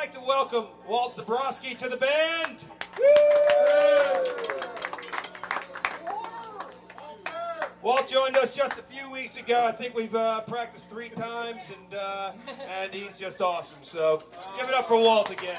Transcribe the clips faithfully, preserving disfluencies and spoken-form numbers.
like to welcome Walt Zabrowski to the band. Walt joined us just a few weeks ago. I think we've uh, practiced three times, and uh, and he's just awesome. So give it up for Walt again.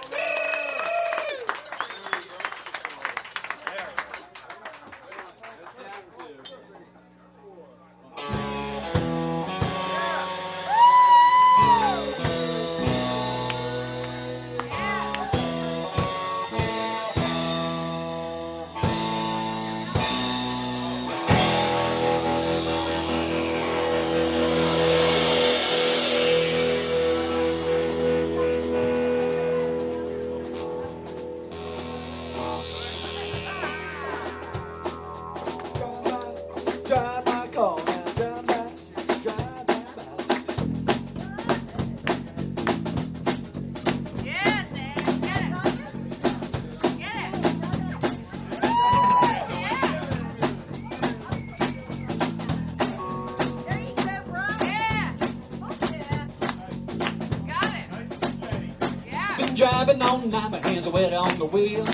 Driving all night, my hands are wet on the wheel.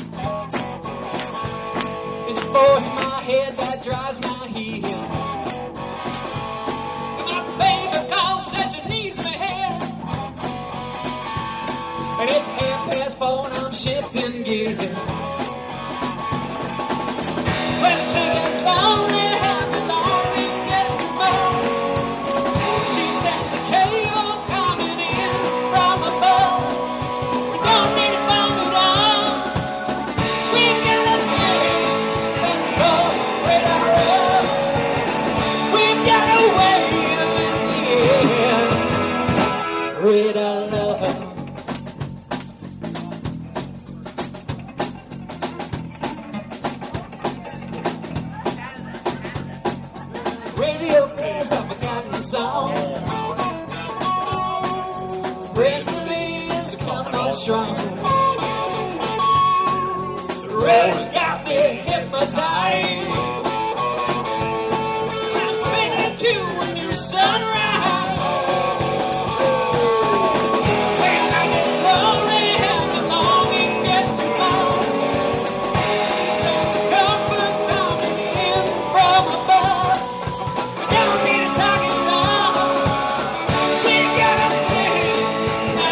There's a force in my head that drives my heel. My baby calls, says she needs me here. And it's half past four and I'm shifting gear. When she gets lonely, happy lonely, gets too much. She sends the cable coming in from above. Don't need a phone at all. We got a day. Let's go with our love. We've got a way of it with our love. Radio plays a forgotten song. Breathless coming on strong. Red's got me hypnotized. I'm spinning too when you sunrise. When I get lonely and the longing gets too much, there's comfort coming in from above. We don't need to talk it all. We got a thing.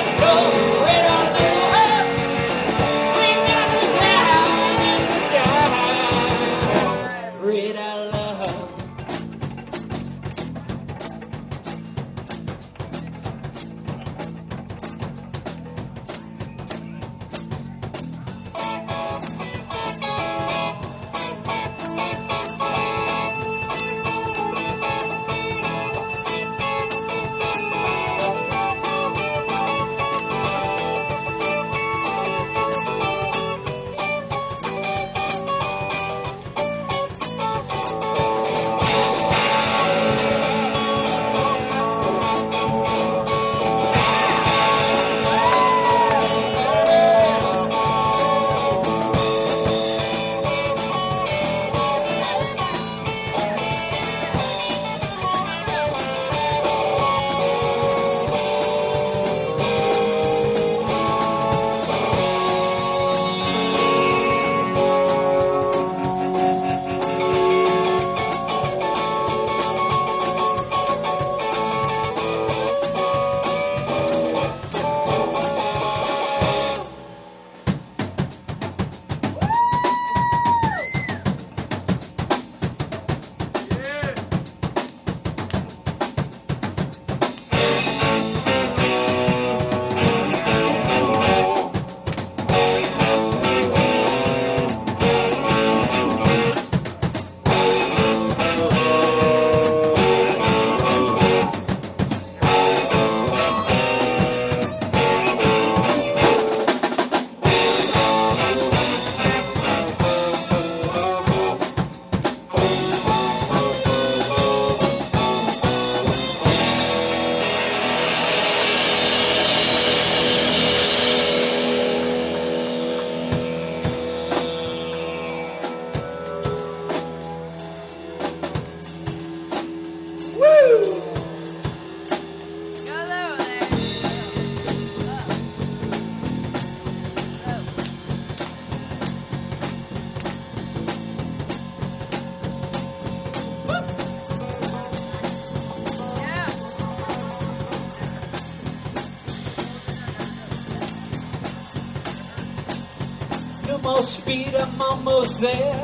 No more speed, I'm almost there.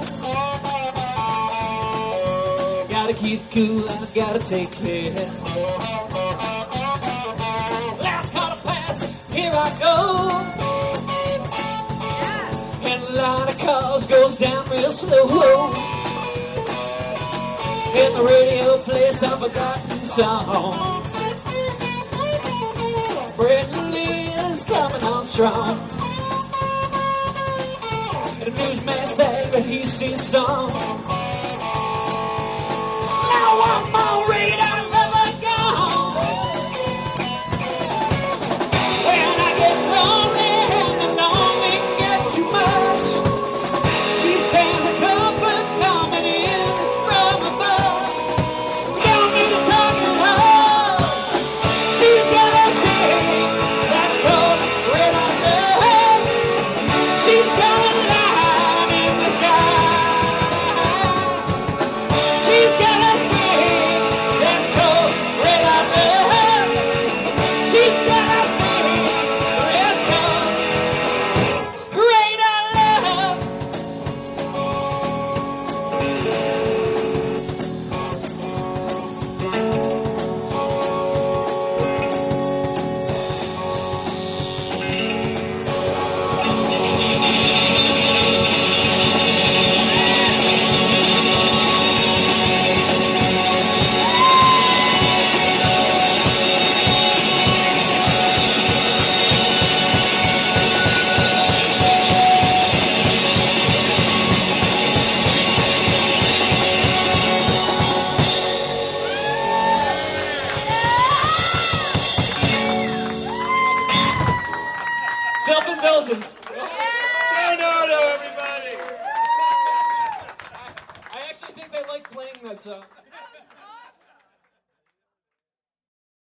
Gotta keep cool, I gotta take care. Last car to pass, here I go. And the line of cars goes down real slow. And the radio plays some forgotten song. Brendan Lee is coming on strong. And the newsman said that he's seen some. Now I'm on radar, never gone. When I get lonely and the lonely gets too much, she sends a comfort coming in from above. We don't need to talk at all. She's got a thing that's called red on love. She's got a light in the sky. She's got a thing that's called red on love. She's got a thing that's called red on love. Self-indulgence. Leonardo, everybody! I actually think they like playing that song.